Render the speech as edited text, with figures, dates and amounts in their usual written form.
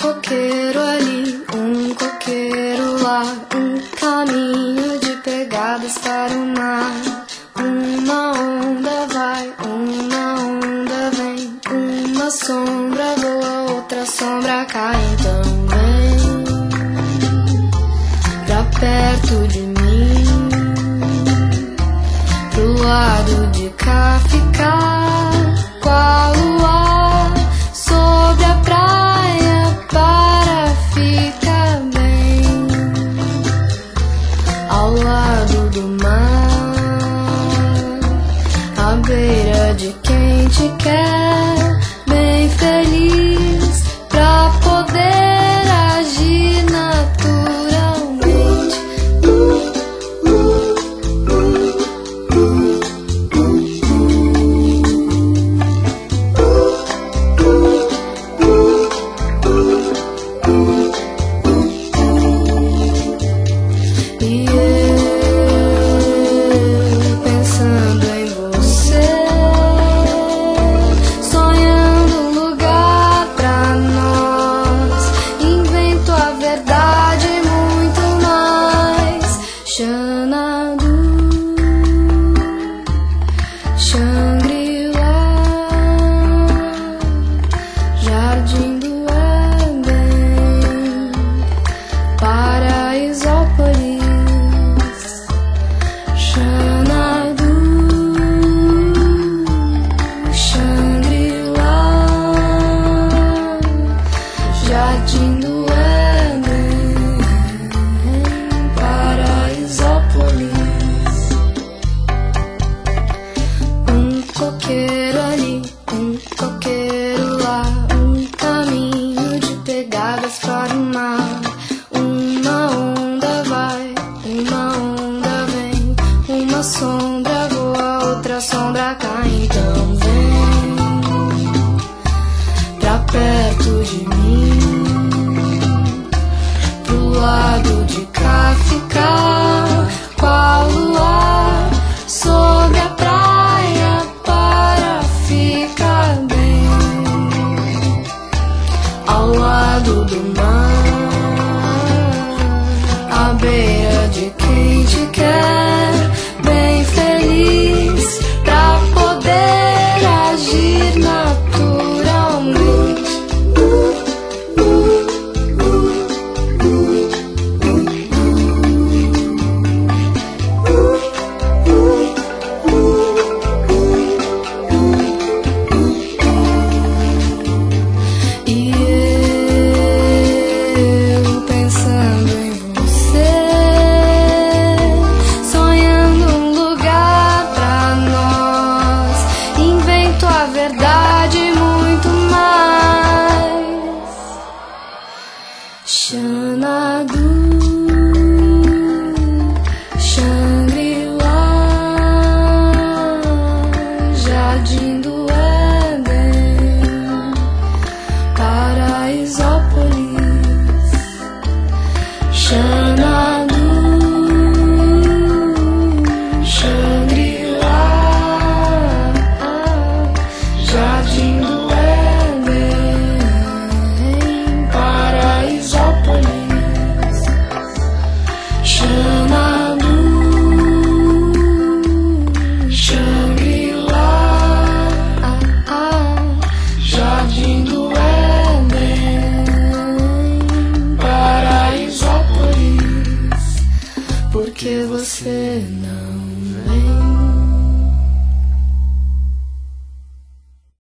coqueiro ali, um coqueiro lá, um caminho de pegadas para o mar. Uma onda vai, uma onda vem, uma sombra voa, outra sombra cai. Então vem pra perto de mim, pro lado de cá ficar, qual luar sobre a praia para ficar bem, ao lado do mar, à beira de quem te quer, bem feliz pra poder agir naturalmente. E eu pensando em você, sonhando um lugar pra nós, invento a verdade e muito mais. Xanadu, Xangri-Lá, Jardim do Éden, Paraisópolis. Xanadu, Xangri-Lá, Jardim do Éden, Paraisópolis. Um coqueiro ali, um coqueiro lá, um caminho de pegadas para o mar. Uma onda vai, uma onda vem, uma sombra voa, outra sombra cai. Então vem pra perto de mim, pro lado de cá ficar, qual luar sobre a praia para ficar bem, ao lado do mar, à beira de quem te quer, bem feliz pra poder agir naturalmente. E eu pensando em você, sonhando um lugar pra nós, invento a verdade e muito mais. Xanadu, Xangri-Lá, Jardim do Éden, Paraisópolis. Xanadu, Xangri-Lá, Jardim do Éden, Paraisópolis. Xanadu, Xangri-Lá, Jardim do Éden, Paraisópolis. Porque você não